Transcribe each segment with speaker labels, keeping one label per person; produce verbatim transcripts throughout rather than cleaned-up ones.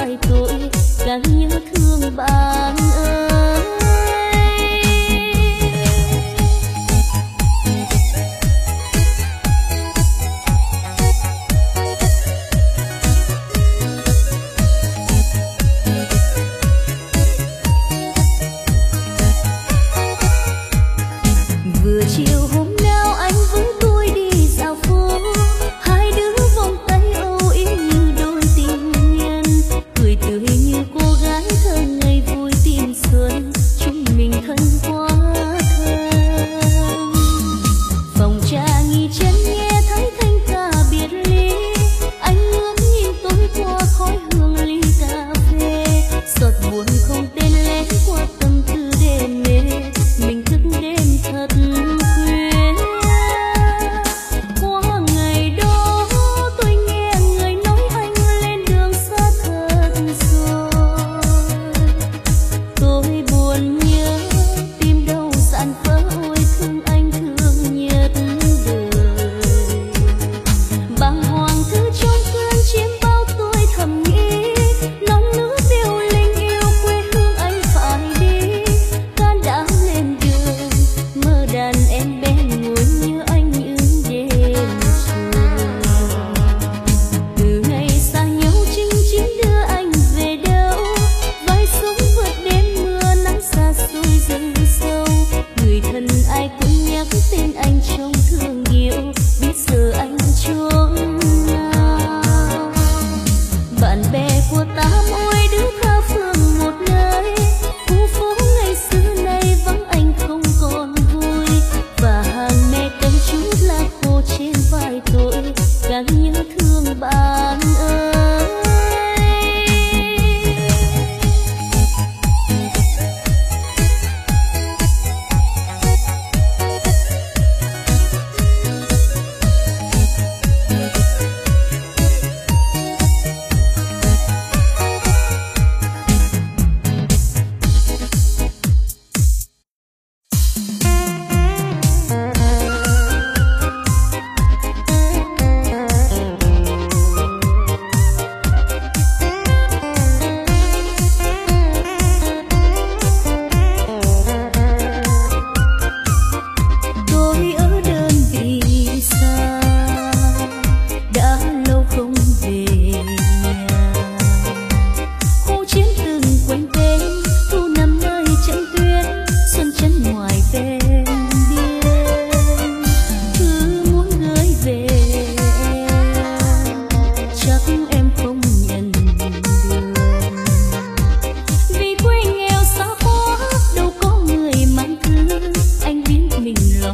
Speaker 1: vài tuổi, càng nhớ thương bạn ơi. Vừa chiều hôm nào anh với tôi đi dạo phố, hai đứa vòng tay âu yếm như đôi tình nhân, cười tươi như cô gái thơ ngày vui tìm xuân, chúng mình thân quá thân. Phòng trà nghỉ chân nghe thấy thanh ca biệt ly, anh ngước nhìn tối qua khói hương ly cà phê, giọt buồn không tên lén qua tâm tư đêm mê, mình thức đêm thật khuya. Qua ngày đó tôi nghe người nói anh lên đường xa thật rồi, tôi buồn nhớ tim đâu dạn vỡ, ôi thương anh thương nhất đời. Bàng hoàng thứ trong cơn chiếm bao tôi thầm nghĩ, non nước điêu linh yêu quê hương anh phải đi, can đảm lên đường mơ đàn em bé ngồi như anh những đêm trường. Từ ngày xa nhau chinh chiến đưa anh về đâu, vai sống vượt đêm mưa nắng xa xôi rừng sâu, người thân ai cũng nhắc tên anh trong thương yêu, biết giờ anh trốn nào. Bạn bè của tám ôi đứa tha phương một nơi, khu phố ngày xưa nay vắng anh không còn vui, và hàng me canh chút lá khô trên vai tôi, càng nhớ thương bạn ơi. Tôi ở đơn vị xa, đã lâu không về nhà. Khu chiến từng quanh tên, thu năm nơi trận tuyến, xuân chân ngoài ven biên. Cứ muốn gửi về chắc em không nhận được, vì quê nghèo xa quá đâu có người mang thư, anh biết mình lo.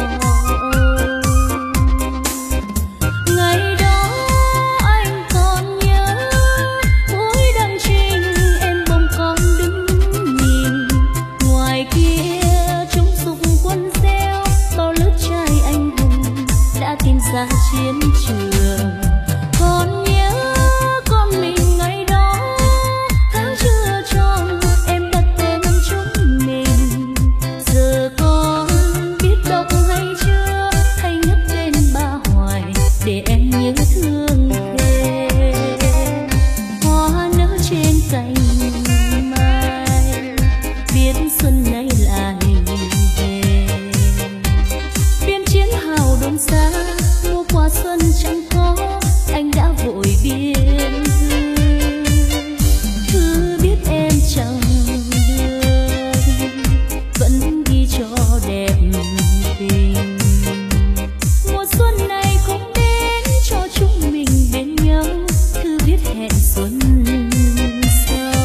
Speaker 1: Ngày đó anh còn nhớ, cuối đăng trình em bỗng còn đứng nhìn, ngoài kia chúng dục quân gieo, bao lớp trai anh hùng đã tìm ra chiến trường. Còn nhớ con mình ngày đó, tháng chưa tròn em đặt tên chúng mình, giờ con biết đọc hay chưa, hay nhắc tên ba hoài để em nhớ thương thêm. Hoa nở trên cành mai, biết xuân nay lại về, biên chiến hào đồn xa, mua quà xuân chẳng có, anh đã vội biên thư. Thư biết em chẳng được, vẫn ghi cho đẹp tình. Mùa xuân này không đến cho chúng mình bên nhau, thư viết hẹn xuân sau.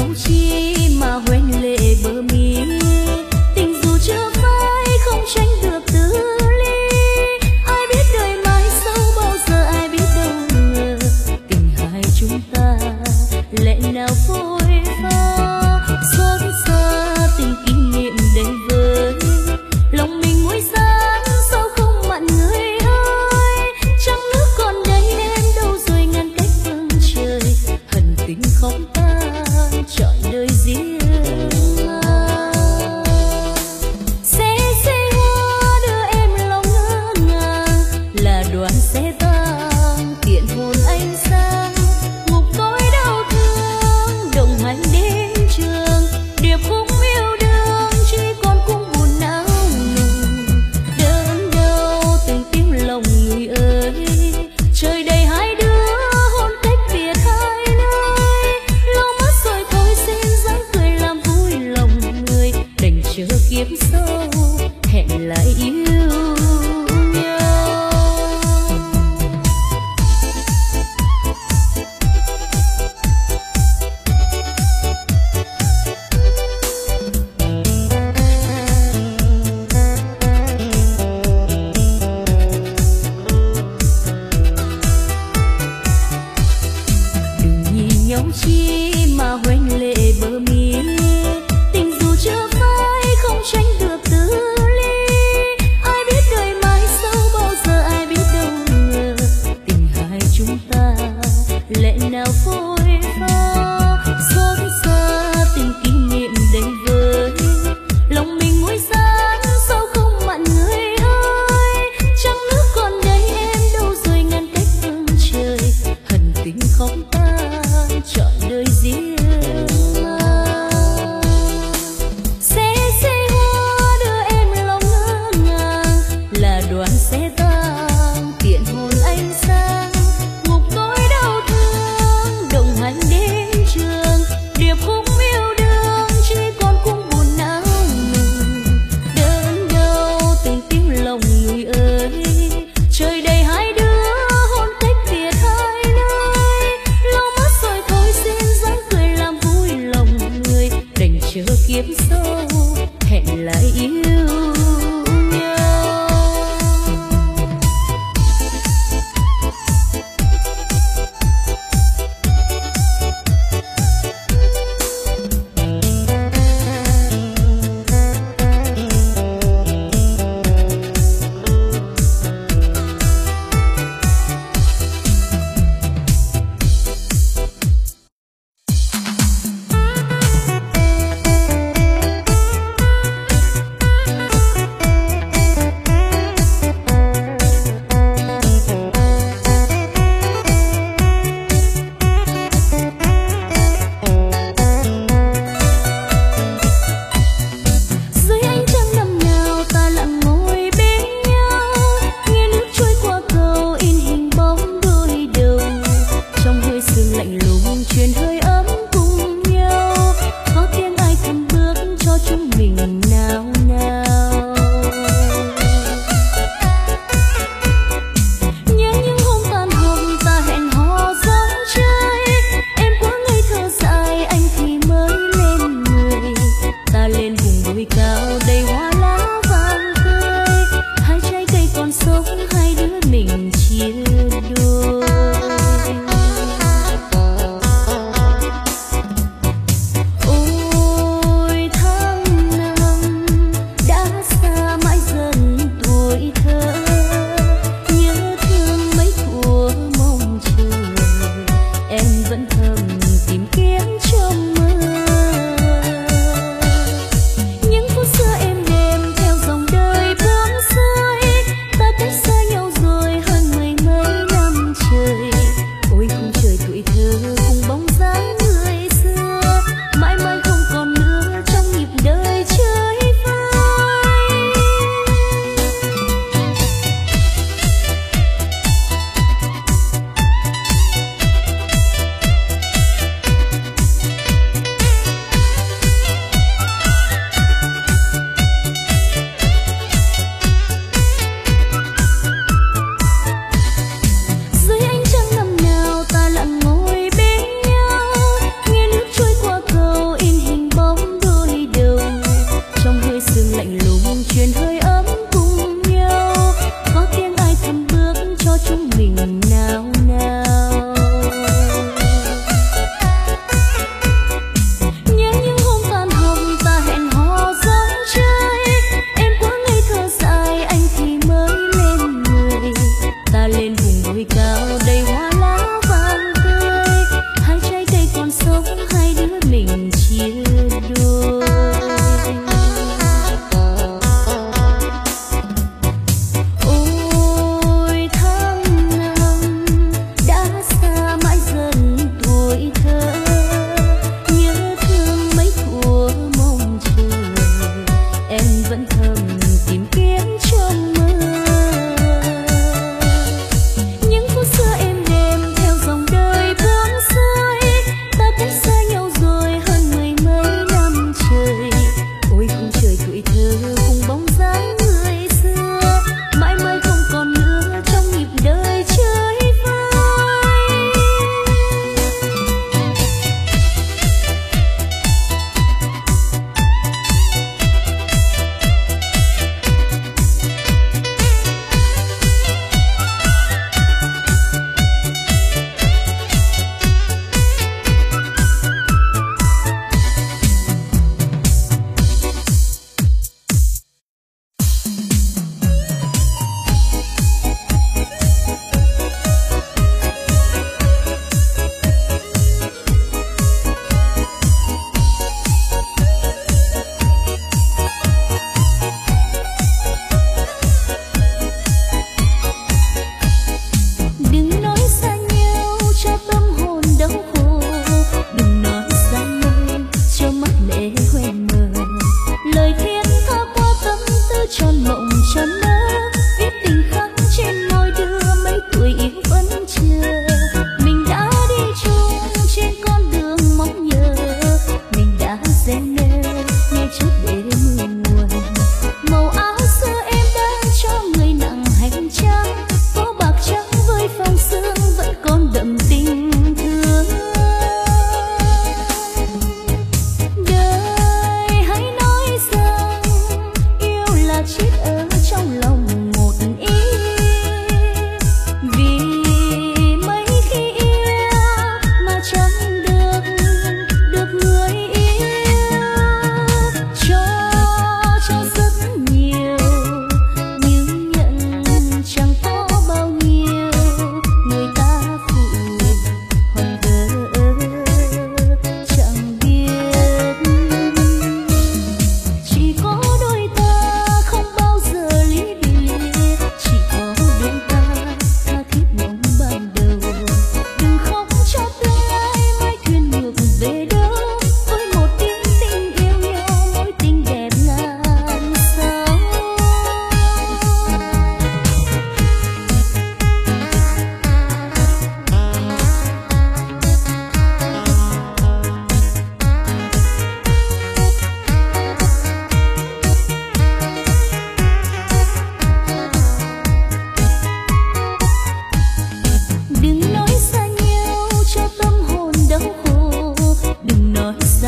Speaker 1: chi mà hoen lệ bờ mi, tình dù chưa phai không tránh được từ ly. Ai biết đời mai sau bao giờ, ai biết đâu ngờ tình hai chúng ta lẽ nào phôi pha. Xót xa tình kỷ niệm đầy vơi, lòng mình nguôi sáng sao không mặn người ơi. Trăng nước còn đây em đâu rồi ngăn cách phương trời, hận tình không tan trọn đời riêng. Xe xe hoa đưa em lòng ngỡ ngàng, là đoàn xe tang tiện hồn anh sang. Ngục tối đau thương đồng hành đến trường, điệp khúc yêu đương chỉ còn cung buồn não nùng. Đớn đau từng tiếng lòng người ơi, trời đầy hai đứa hôn cách biệt hai nơi. Lâu mất rồi thôi xin dáng cười làm vui lòng người, đành chờ kiếp sau hẹn lại yêu nhau. Đừng nhìn nhau chi mà hoen lệ bờ mi, tình dù chưa phai không tránh được từ ly. Ai biết đời mai sau bao giờ, ai biết đâu ngờ tình hai chúng ta lẽ nào phôi pha. Xót xa tình kỷ niệm đầy vơi, lòng mình nguôi sáng sao không mặn người ơi. Trăng nước còn đây em đâu rồi ngăn cách phương trời, hận tình không tan trọn đời riêng. Xe xe hoa đưa em lòng ngỡ ngàng, là đoàn xe tang tiện hồn anh sang. Ngục tối đau thương đồng hành đến trường, điệp khúc yêu đương chỉ còn cung buồn não nùng. Đớn đau từng tiếng lòng người ơi, trời đầy hai đứa hôn cách biệt hai nơi. Lâu mất rồi thôi xin dáng cười làm vui lòng người, đành chờ kiếp sau hẹn lại yêu nhau.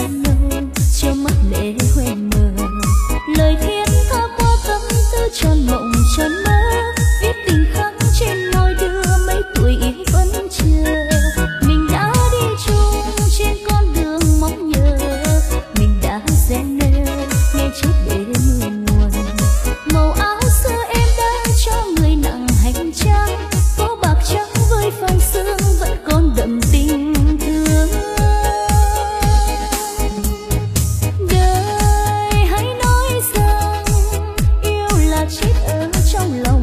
Speaker 1: xa nhau cho mắt lệ hoen mờ. Lời thiết tha qua tâm tư tròn mộng tròn mơ, viết tình khắc trên môi đưa mấy tuổi vẫn chờ. Mình đã đi chung trên con đường mong nhớ, mình đã xen nơ nghe chết để mưa nguồn. Màu áo xưa em đã cho người nặng hành trang, phố bạc trắng với phong sương vẫn còn đậm tình thương. Đời hãy nói rằng yêu là chết ở trong lòng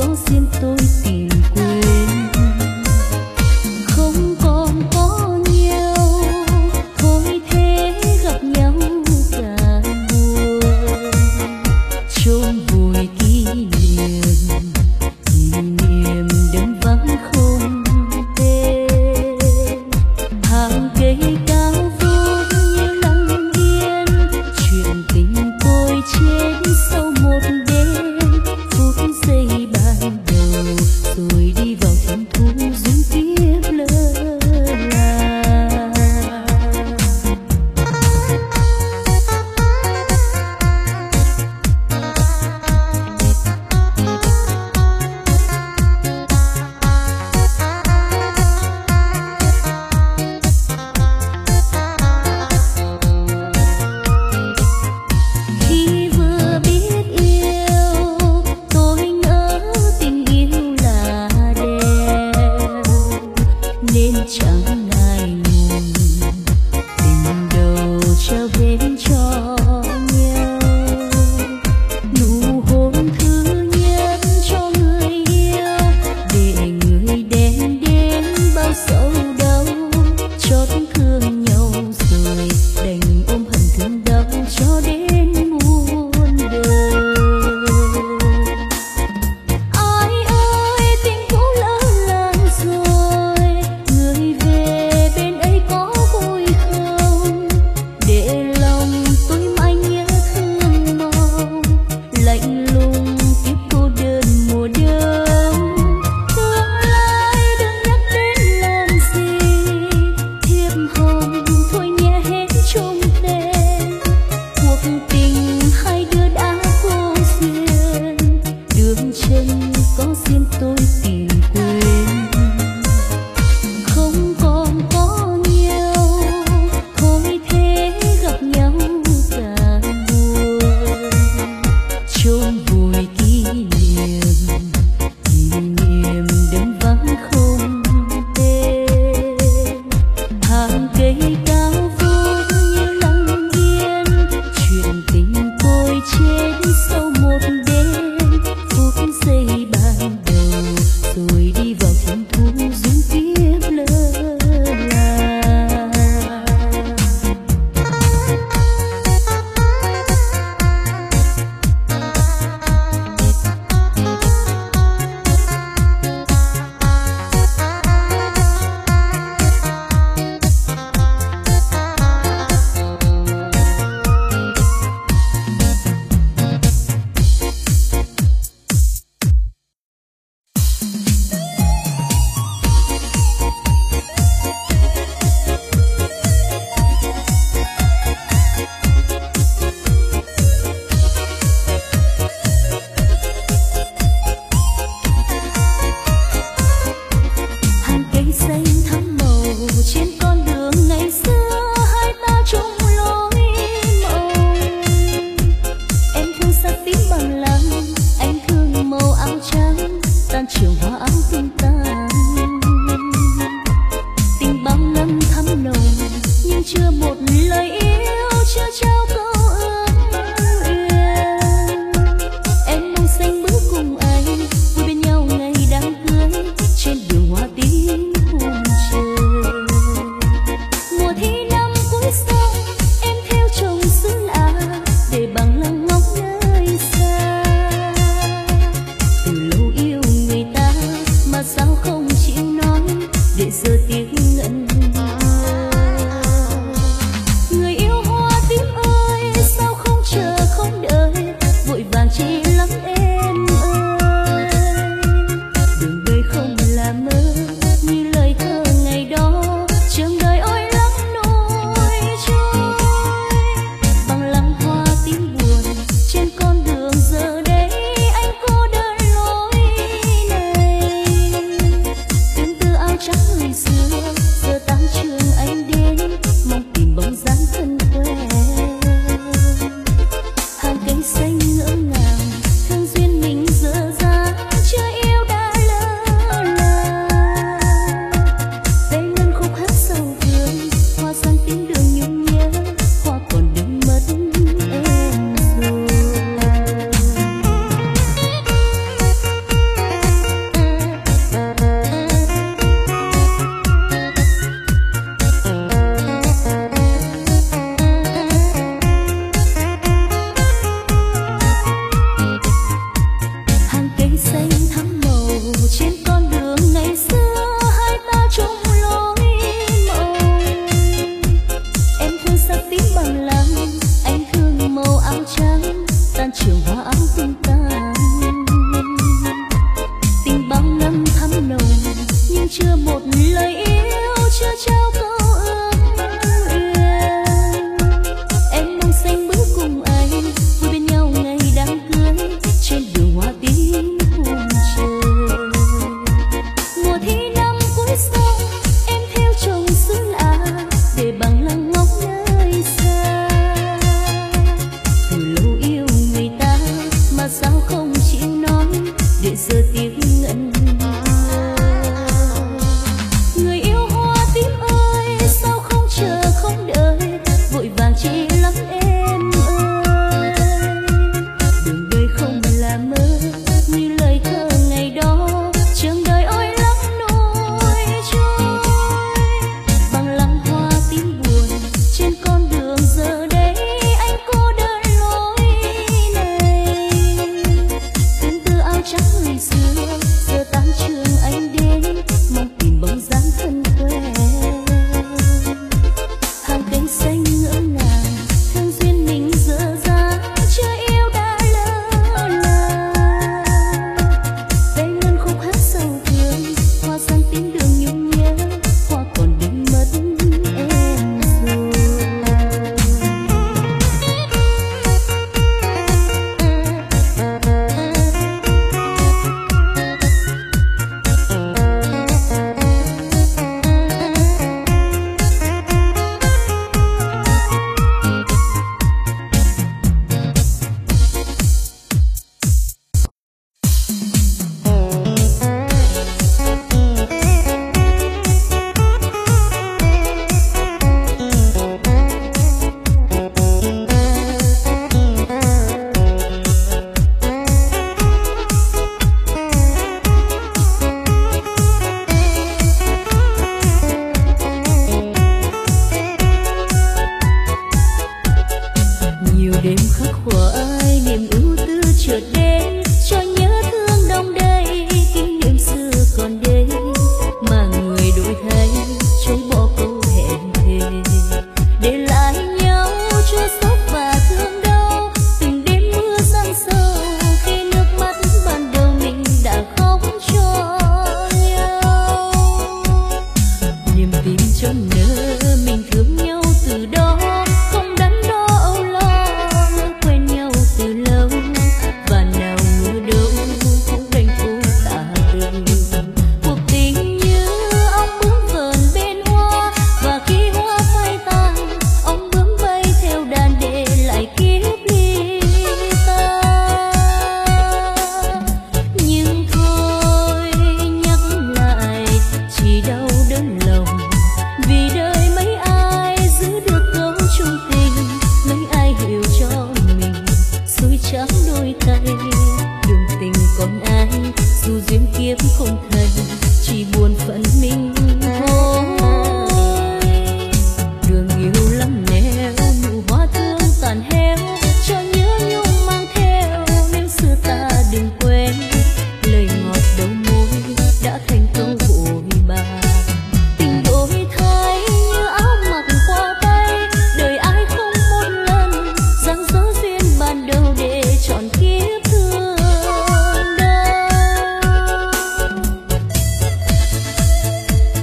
Speaker 1: trắng người xưa chưa một lời yêu, chưa trao câu ước nguyện. Em mong xanh bước cùng anh vui bên nhau ngày đám cưới trên đường hoa tím hôn trời. Mùa thi năm cuối xuân em theo chồng xứ lạ để bằng lăng ngóng nơi xa. Từ lâu yêu người ta mà sao không chịu nói để giờ tiếng ngẩn ngơ. Người yêu hoa tím ơi sao không chờ không đợi, vội vàng chỉ lắng em ơi. Đường đời không là mơ như lời thơ ngày đó, trường đời ôi lắm nỗi trôi. Bằng lăng hoa tím buồn trên con đường giờ đây anh cô đơn lối này. Tương tư áo trắng ngày xưa giờ tan trường anh đến mong tìm bóng dáng thân quen. Hàng cánh xanh ngỡ ngàng thương duyên mình dở dang chưa yêu đã lỡ làng. Về ngân khúc hát sầu thương hoa sang tiếng đường nhung nhớ, hoa còn đi mất em rồi. Nhiều đêm khắc khoải niềm ưu tư chợt đến, cho nhớ thương đông đầy kỷ niệm xưa còn đây. Mà người đổi thay chối bỏ câu hẹn thề, để lại nhau chua xót và thương đau. Từng đêm mưa giăng sâu khi nước mắt ban đầu mình đã khóc cho nhau. Niềm tin cho nỡ mình thương nhau từ đó, không đắn đo âu lo quen nhau từ lâu. Và nào ngờ đâu cũng đành phố tả từng cuộc tình như ong bướm vờn bên hoa. Và khi hoa phai tàn ong bướm bay theo đàn để lại kiếp ly tan. Nhưng thôi nhắc lại chỉ đau đớn lòng, vì đời mấy ai giữ được câu chung tình, mấy ai hiểu cho mình xui trắng đôi tay. Đường tình còn ai dù duyên kiếp không thành, chỉ buồn phận mình thôi. Đường yêu lắm nẻo nụ hoa thương tàn héo, cho nhớ nhung mang theo nếu xưa ta đừng quên. Lời ngọt đầu môi đã thành câu vội vàng, tình đổi thay như áo mặc qua tay. Đời ai không một lần giăng dở duyên ban đầu để chọn kiếp thương đau.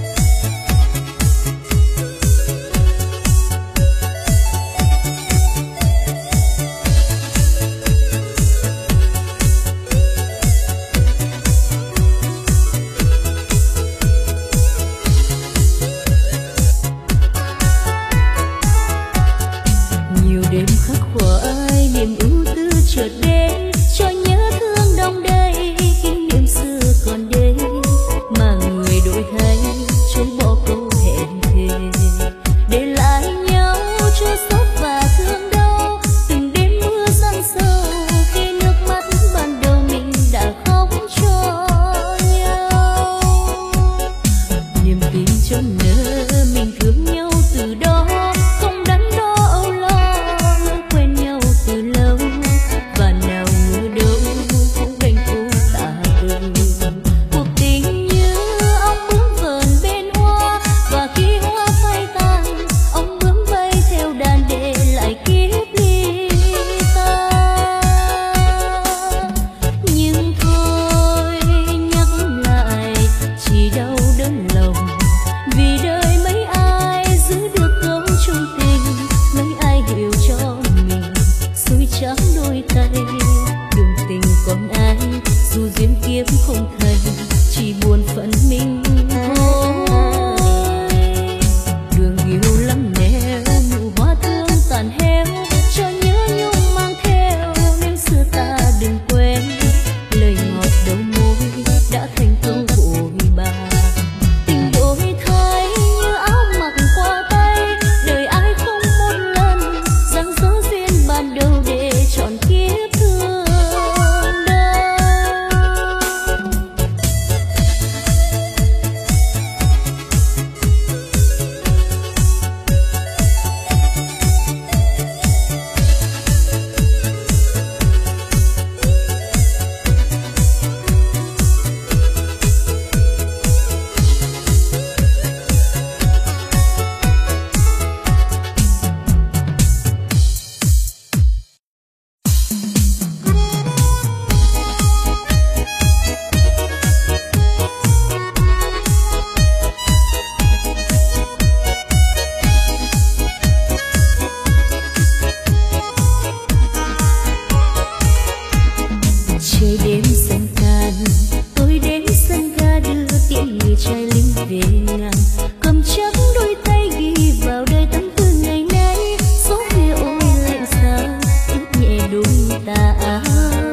Speaker 1: về ngàn, cầm chắc đôi tay ghi vào đời tâm tư ngày nay. Gió khuya ôi lạnh sao ướt nhẹ đôi tà áo.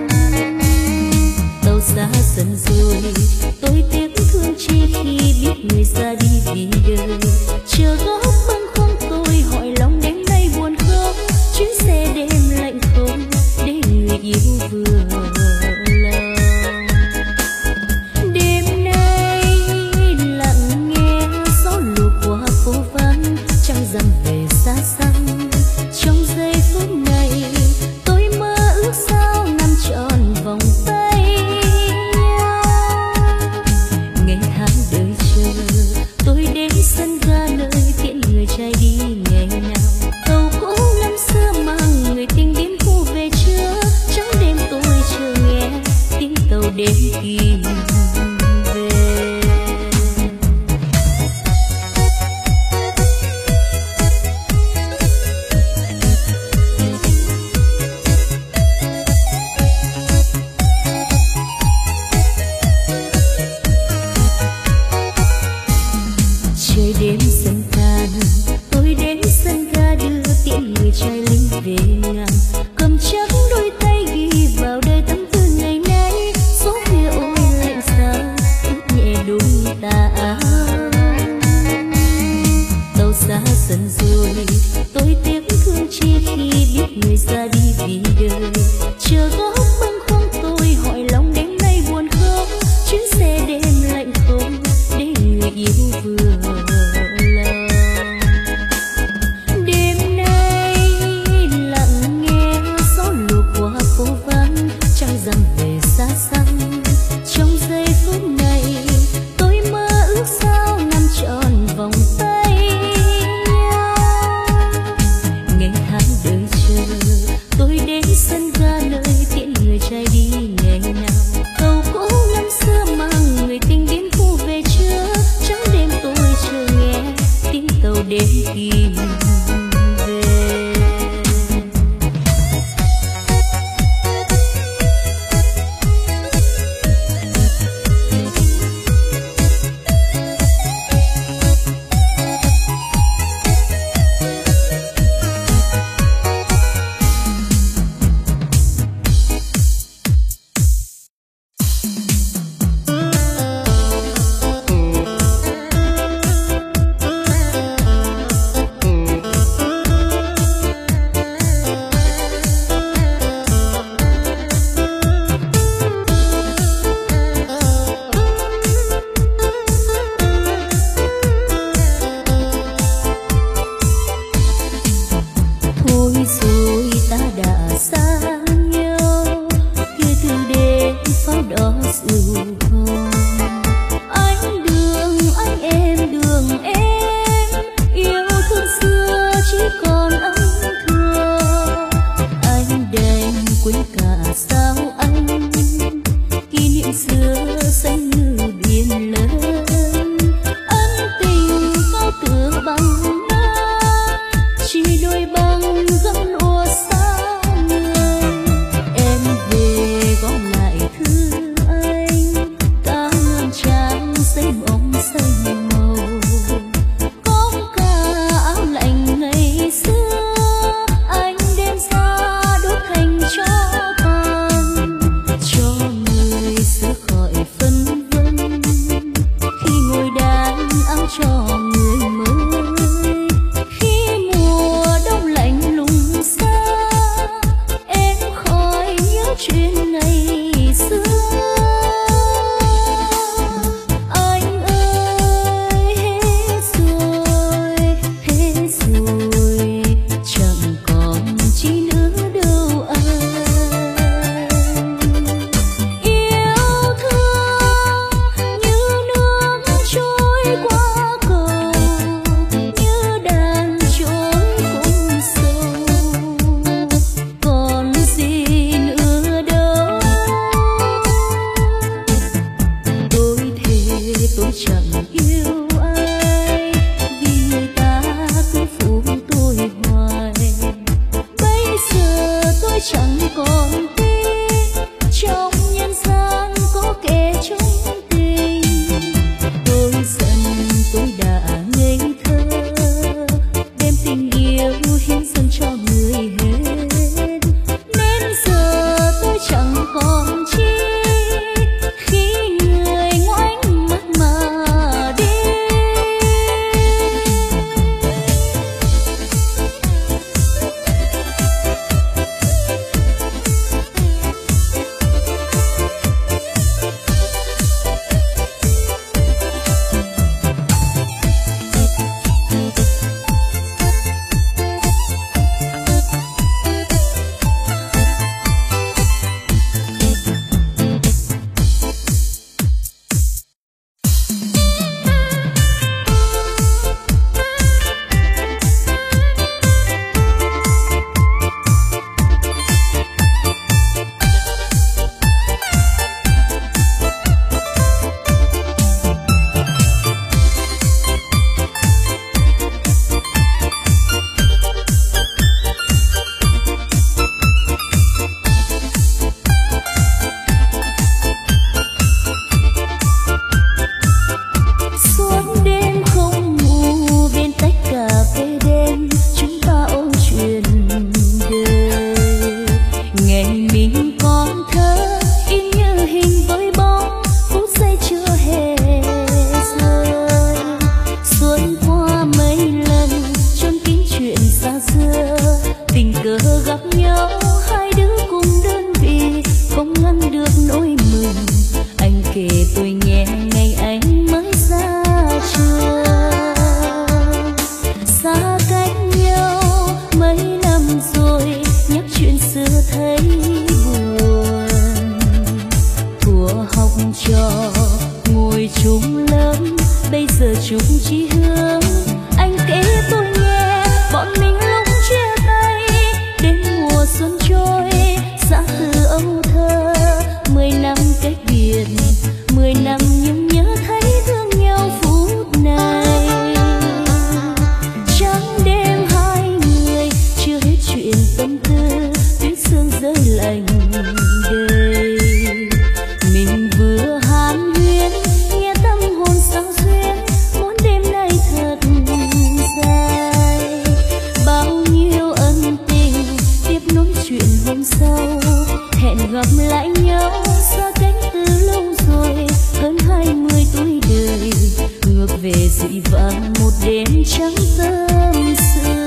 Speaker 1: Tàu xa dần rồi tôi tiếc thương chi khi biết người ra đi vì đời. Chờ góc bâng khuâng tôi hỏi lòng đêm nay buồn không, chuyến xe đêm lạnh không để người yêu vừa lòng. Đêm nay lặng nghe gió lùa qua phố vắng, trăng rằm về xa xăm. Trong giây phút này tôi mơ ước sao nằm trọn vòng tay nhau. Ngày tháng đời chờ tôi đến sân ga nơi tiễn người trai đi ngày nào. Tàu cũ năm xưa mang người tình đến khu về chưa, trắng đêm tôi chờ nghe tiếng tàu đêm kìm về. Trời đêm dần tàn tôi đến sân ga đưa tiễn người trai linh về ngàn, cầm chắc đôi tay ghi vào đời tâm tư ngày nay. Gió khuya ôi lạnh sao ướt nhẹ đôi tà áo. Tàu xa dần rồi tôi tiếc thương chi khi biết người ra đi vì đời. Chờ góc bâng khuâng tôi hỏi lòng đêm nay buồn không, chuyến xe đêm lạnh không để người yêu vừa lòng. Đêm nay lặng nghe gió lùa qua phố vắng, trăng rằm về xa xăm. Trong giây phút này tôi mơ ước sao nằm trọn vòng tay nhau. Ngày tháng đời chờ tôi đến sân ga nơi tiễn người trai đi ngày nào. Tàu cũ năm xưa mang người tình đến khu về chưa, trắng đêm tôi chờ nghe tiếng tàu đêm kìm về. Thôi rồi ta đã xa nhau, kia từ đêm pháo đỏ rượu hồng. Anh đường anh em đường em, yêu thương xưa chỉ còn âm thầm. Anh đành quên cả sao anh, kỷ niệm xưa xanh như biển lớn. Ân tình cao tựa bằng chỉ đôi băng gấm lụa xa người. Em về gom lại thư anh, cả ngàn trang giấy bóng xanh màu. Có cả áo lạnh ngày xưa anh đem ra đốt thành cho tàn, cho người xưa khỏi phân vân khi ngồi đàn áo cho người mới. Chuyện ngày xưa anh ơi, hết rồi hết rồi, chẳng còn chi nữa đâu anh. Yêu thương như nước trôi qua cầu, như đàn trôi cùng sâu, còn gì tôi chẳng yêu ai vì người ta cứ phụ tôi hoài. Bây giờ tôi chẳng còn tin trong nhân gian có kẻ chung tình. Tôi sẽ ngồi chung lớp, bây giờ chúng chỉ hướng anh kể tôi nghe bọn mình lúc chia tay. Đến mùa xuân trôi xa từ âu thơ, mười năm cách biệt, mười năm nhưng nhớ thấy thương nhau phút này. Trắng đêm hai người chưa hết chuyện tâm tư, tuyết sương rơi lạnh đời. Mình vừa hàn huyên nghe tâm hồn sao xuyên, muốn đêm nay thật dài. Bao nhiêu ân tình tiếp nối chuyện hôm sau, hẹn gặp lại nhau xa cách từ lâu rồi, hơn hai mươi tuổi đời ngược về dịu vàng một đêm trắng tâm sự.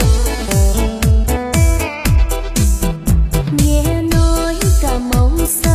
Speaker 2: Nghe nói cả mong xa